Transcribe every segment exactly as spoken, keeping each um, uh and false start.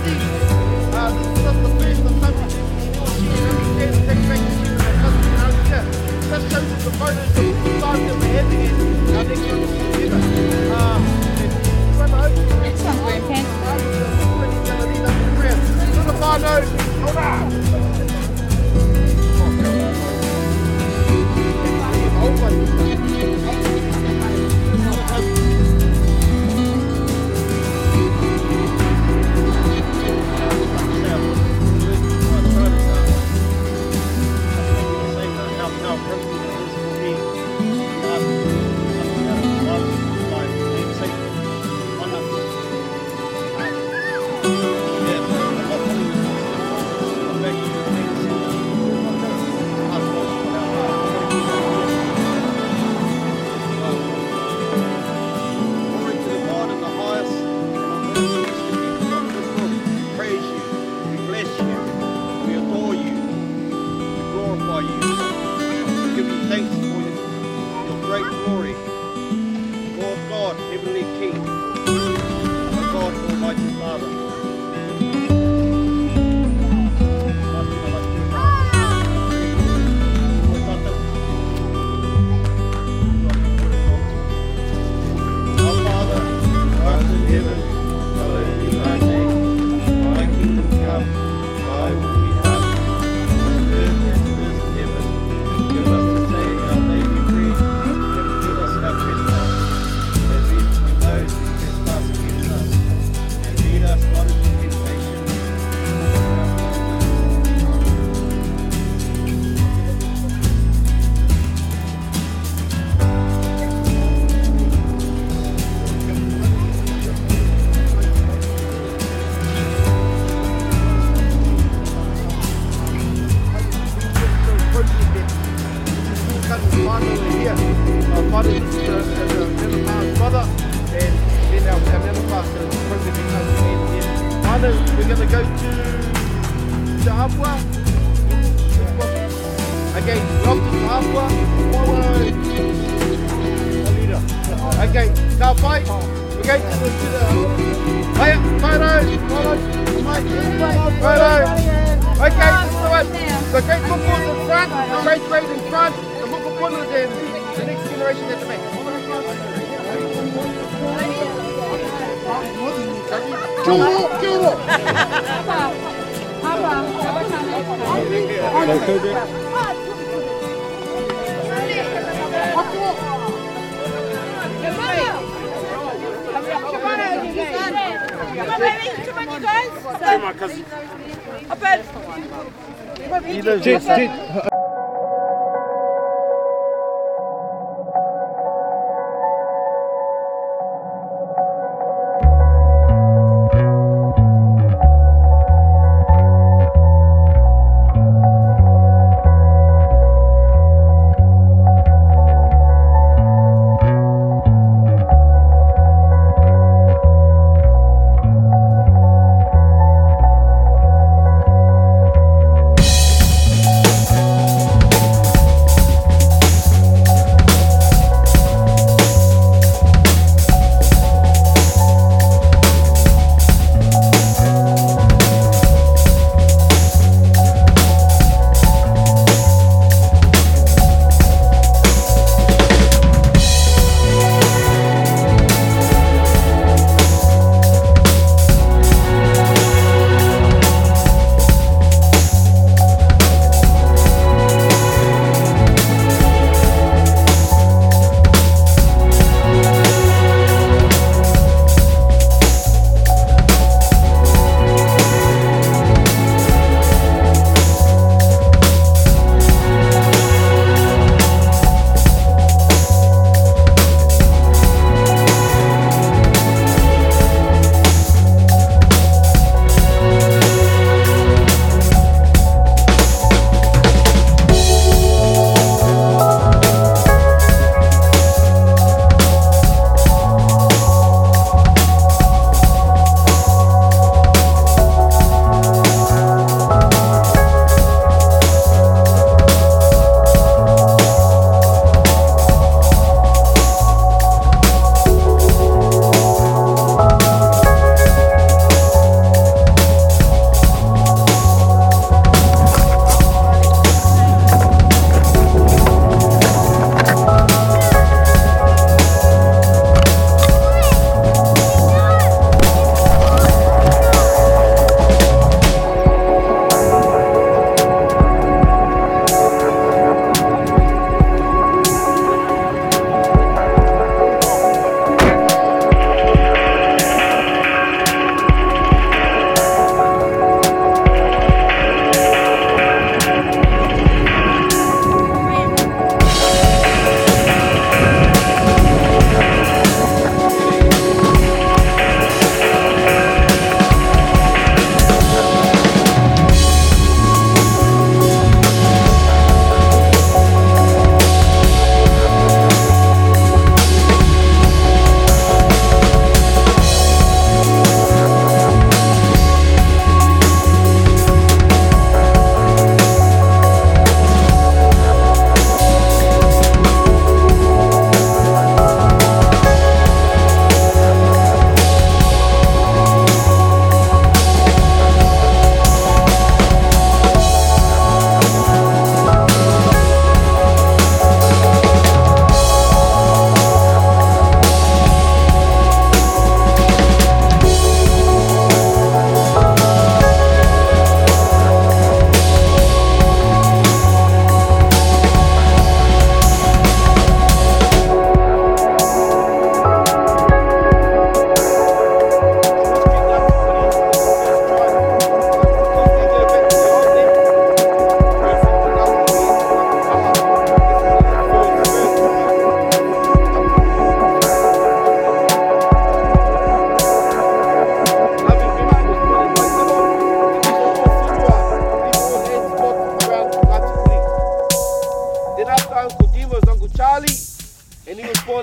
see. Uh, this is just the first of something he or she is going to take back to you and husband and other year. Just shows us the photos of the stars that we're having and our next one is together. Uh, and we're going to hope for Next one's wearing pants. He's going to lead us in prayer. Little Barno, hold on. Hold on.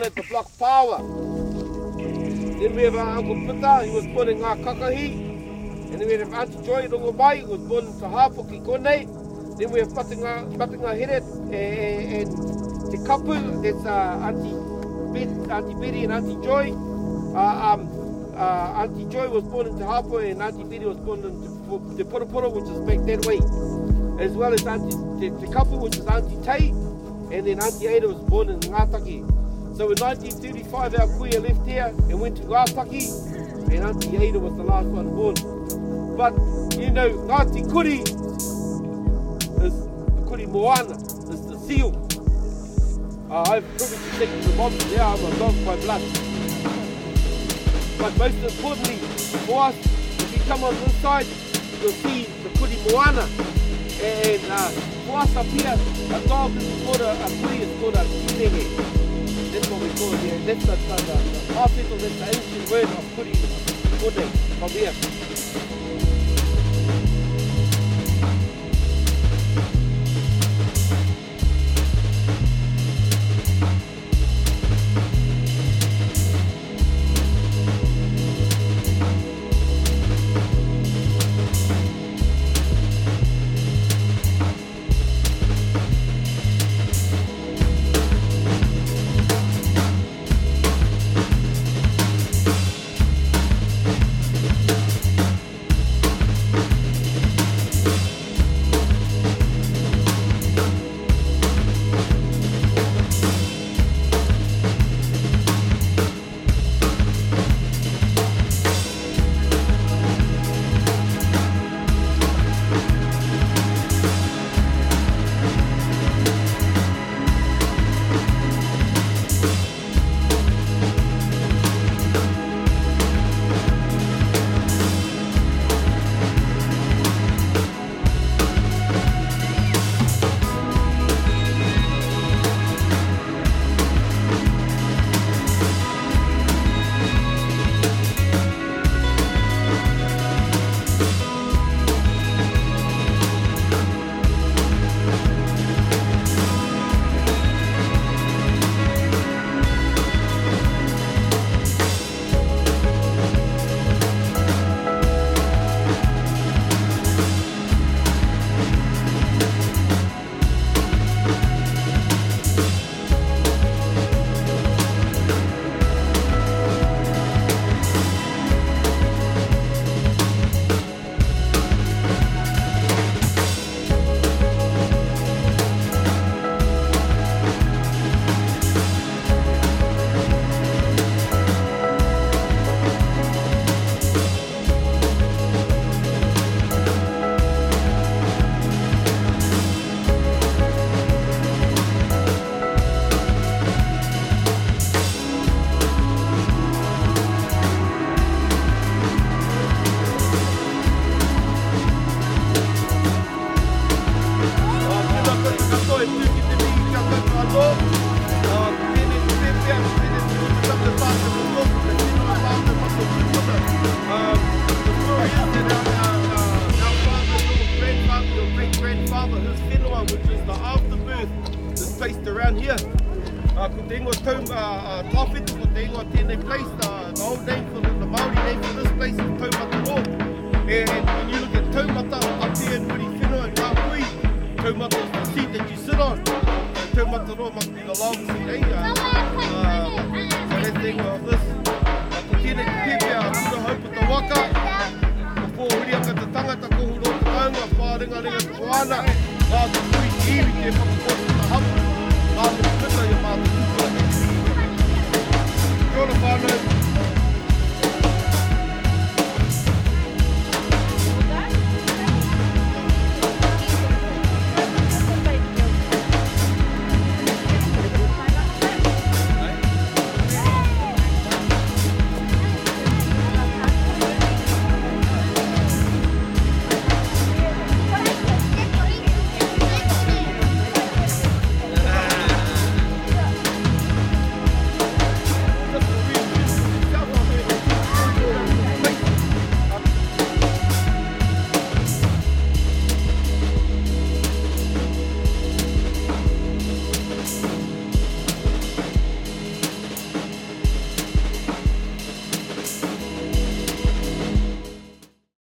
wanted to block power. Then we have our Uncle Pita, he was born in Ngā Kakahi. And then we have Auntie Joy Rongobai, who was born in Te Hāpuki Konei. Then we have Patinga, Patinga Here and Te Kapu, that's uh, Auntie, Bet, Auntie Betty and Auntie Joy. Uh, um, uh, Auntie Joy was born in Te Hāpua and Auntie Betty was born in Te, Te Poroporo, which is back that way. As well as Auntie Te, Te Kapu, which is Auntie Tay. And then Auntie Ada was born in Ngātaki. So in nineteen thirty-five, our kuia left here and went to Ngātaki, and Auntie Ada was the last one born. But, you know, Ngāti Kuri is the Kuri Moana, is the seal. Uh, I've probably taken the bomb there, I'm a dog by blood. But most importantly, for us, if you come on this side, you'll see the Kuri Moana. And uh, for us up here, a dog is called a, a Kuri is called a Kinege. That's what we call it here. That's the, the, the, the hospital, that's the ancient word of Kuri Kone from here. Around here, uh, ko te ingoa tau, uh, Tawhiti, ko te ingoa tēnei place, uh, the old name for the, the Māori name for this place is Taumata Roa. And, and when you look at Taumata, up here in Muri Whenua and Ngāpui, Taumata is the seat that you sit on. And Taumata Roa must be the long seat, eh? Uh, uh, so that's the ingoa of this. Uh, ko tēnei te pēpea, kura haupa te waka, ko pōhuria ka te tangata, ko huro te taunga, whāringa ringa te moana, ngā te kui iwi te whakakota.